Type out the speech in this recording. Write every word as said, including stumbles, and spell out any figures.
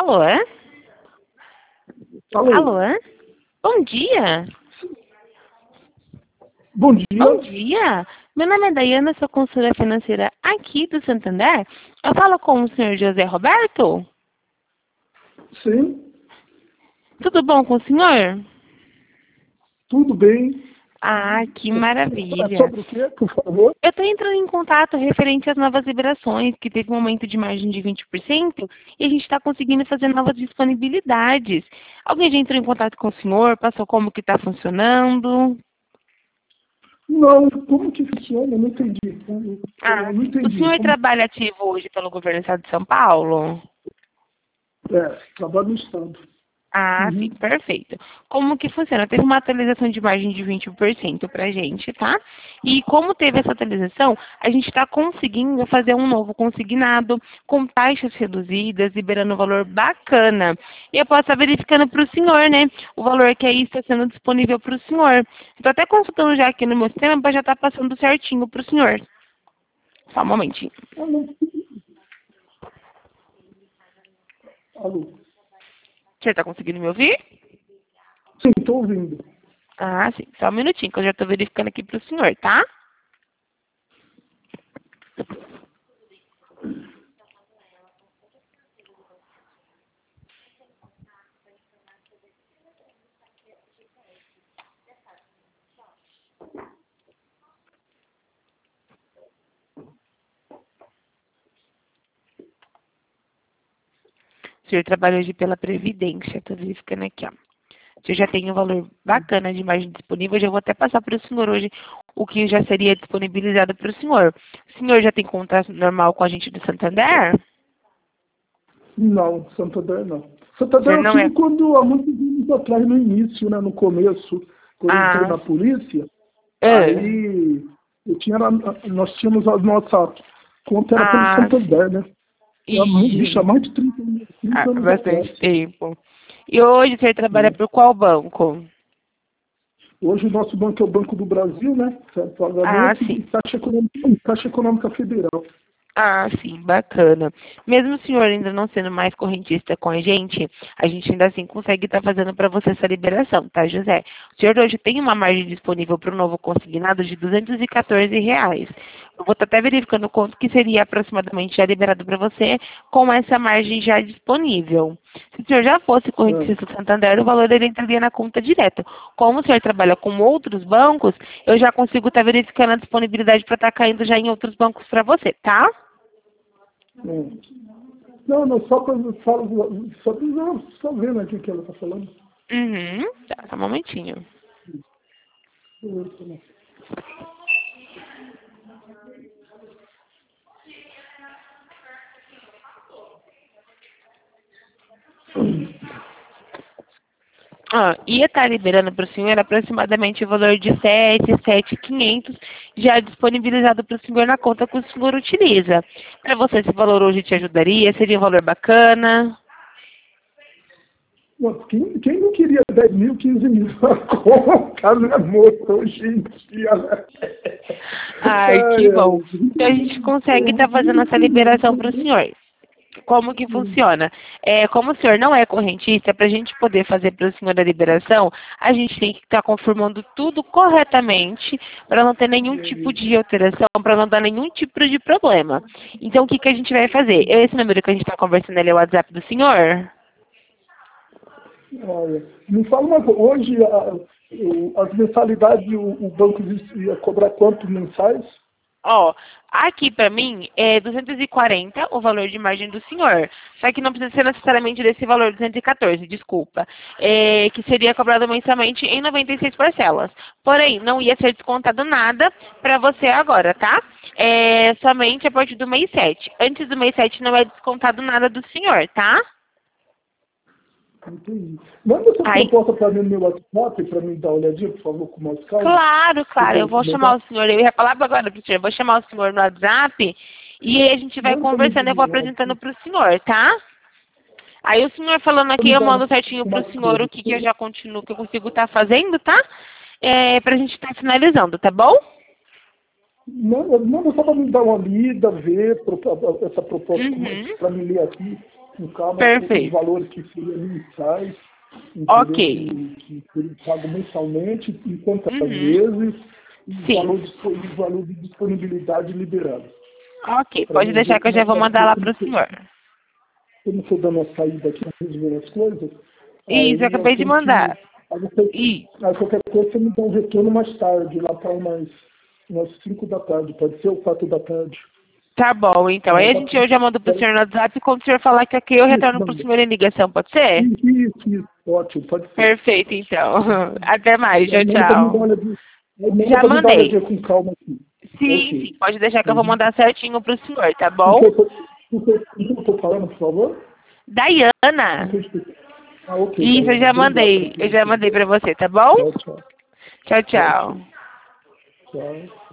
Alô? Alô? Alô? Bom dia. Bom dia. Bom dia. Meu nome é Daiana, sou consultora financeira aqui do Santander. Eu falo com o senhor José Roberto? Sim. Tudo bom com o senhor? Tudo bem. Ah, que É maravilha. sobre o quê, por favor? Eu estou entrando em contato referente às novas liberações, que teve um aumento de margem de vinte por cento e a gente está conseguindo fazer novas disponibilidades. Alguém já entrou em contato com o senhor? Passou como que está funcionando? Não, como que funciona? Eu não entendi. Eu Ah, não o entendi. senhor Como... trabalha ativo hoje pelo governo do estado de São Paulo? É, trabalho no Estado. Ah, sim, Uhum. perfeito. Como que funciona? Teve uma atualização de margem de vinte por cento para a gente, tá? E como teve essa atualização, a gente está conseguindo fazer um novo consignado com taxas reduzidas, liberando um valor bacana. E eu posso estar verificando para o senhor, né? O valor que aí está sendo disponível para o senhor. Estou até consultando já aqui no meu sistema para já estar passando certinho para o senhor. Só um momentinho. Ah, não. Alô? Você está conseguindo me ouvir? Sim, estou ouvindo. Ah, sim. Só um minutinho, que eu já estou verificando aqui para o senhor, tá? O senhor trabalha hoje pela Previdência, estou verificando aqui, ó. O senhor já tem um valor bacana de margem disponível, eu já vou até passar para o senhor hoje o que já seria disponibilizado para o senhor. O senhor já tem conta normal com a gente do Santander? Não, Santander não. O Santander senhor eu não é... tive quando, há muitos anos atrás, no início, né, no começo, quando eu entrei Ah, na polícia, é. aí eu tinha, nós tínhamos a nossa conta era pelo Ah, sim. Santander, né? Há muito, vixe, há Ih, mais de trinta, anos- ah, trinta anos bastante atrás. tempo. E hoje o senhor trabalha Né? por qual banco? Hoje o nosso banco é o Banco do Brasil, né? Certo Ah, pagamento sim. e Caixa Econômica, Caixa Econômica Federal. Ah, sim, bacana. Mesmo o senhor ainda não sendo mais correntista com a gente, a gente ainda assim consegue estar fazendo para você essa liberação, tá, José? O senhor hoje tem uma margem disponível para o novo consignado de duzentos e quatorze reais. Eu vou estar até verificando quanto que seria aproximadamente já liberado para você com essa margem já disponível. Se o senhor já fosse É. correntista do Santander, o valor dele entraria na conta direto. Como o senhor trabalha com outros bancos, eu já consigo estar verificando a disponibilidade para estar caindo já em outros bancos para você, tá? É. Não, não, só para só, só, não, só vendo aqui o que ela está falando. Uhum. Tá, só um momentinho. Ah, ia estar liberando para o senhor aproximadamente o valor de sete, sete mil e quinhentos já disponibilizado para o senhor na conta que o senhor utiliza. Para você, esse valor hoje te ajudaria? Seria um valor bacana? Não, Quem, quem não queria dez mil, quinze mil? Como o caso é morto hoje em dia, né? Ai, Ai, que bom. Então a ai. gente consegue estar fazendo essa liberação para o senhor. Como que funciona? É, como o senhor não é correntista, para a gente poder fazer para o senhor a liberação, a gente tem que estar confirmando tudo corretamente para não ter nenhum tipo de alteração, para não dar nenhum tipo de problema. Então, o que, que a gente vai fazer? Esse número que a gente está conversando ali é o WhatsApp do senhor? Olha, me fala uma coisa, hoje a- o- as mensalidades, o, o banco ia cobrar quanto mensais? Ó, aqui pra mim é duzentos e quarenta o valor de margem do senhor. Só que não precisa ser necessariamente desse valor, duzentos e quatorze, desculpa. É, que seria cobrado mensalmente em noventa e seis parcelas. Porém, não ia ser descontado nada pra você agora, tá? É somente a partir do mês sete. Antes do mês sete não é descontado nada do senhor, tá? Entendi. Manda essa Aí, proposta para mim no meu WhatsApp, para mim dar uma olhadinha, por favor, com mais calma. claro, Se claro, eu puder vou chamar mandar. o senhor, eu ia falar agora pro senhor, eu vou chamar o senhor no WhatsApp e aí a gente vai Manda para mim conversando, eu vou no apresentando WhatsApp, pro senhor, tá? Aí o senhor falando para aqui, me eu dar mando uma, certinho com pro mais senhor o calma. que, que eu já continuo, que eu consigo estar fazendo, tá? É, pra gente estar finalizando, tá bom? Manda, manda só para me dar uma lida, ver pro- essa proposta Uhum. para me ler aqui. com calma, Perfeito. os valores que seriam mensais, Ok. que, que seriam pagos mensalmente, em quantas Uhum. vezes, e o Sim. valor, dispo- e o valor de disponibilidade liberado. Ok, Para pode mim deixar ver que eu como já é que vou vai mandar ser, lá como para o que- senhor. como estou dando uma saída aqui, resolvendo as coisas, Isso, eu aí eu acabei de tenho que. mandar. Aí, você, Isso. aí qualquer coisa você me dá um retorno mais tarde, lá para umas, umas cinco da tarde, pode ser, ou quatro da tarde. Tá bom, então. Aí Aí a dá gente, eu já mando pro pra- senhor no WhatsApp e quando o senhor falar que ok, eu Isso, retorno não. pro senhor em ligação, pode ser? Isso, isso, ótimo, pode ser. Perfeito, então. Até mais. Tchau, Aí manda para me dar uma tchau. olhadinha. Aí manda Já para me dar uma olhadinha mandei. com calma aqui. Sim, sim. Ok. Pode deixar que eu vou Uhum. mandar certinho pro senhor, tá Com bom? que eu tô, com que eu com que eu tô falando, por favor? Não Daiana. sei se- Ah, ok, Isso, eu Daiane. já Obrigado pela mandei. Eu já atenção. mandei pra você, tá bom? Tchau, tchau. Tchau, tchau. Ok. Tchau.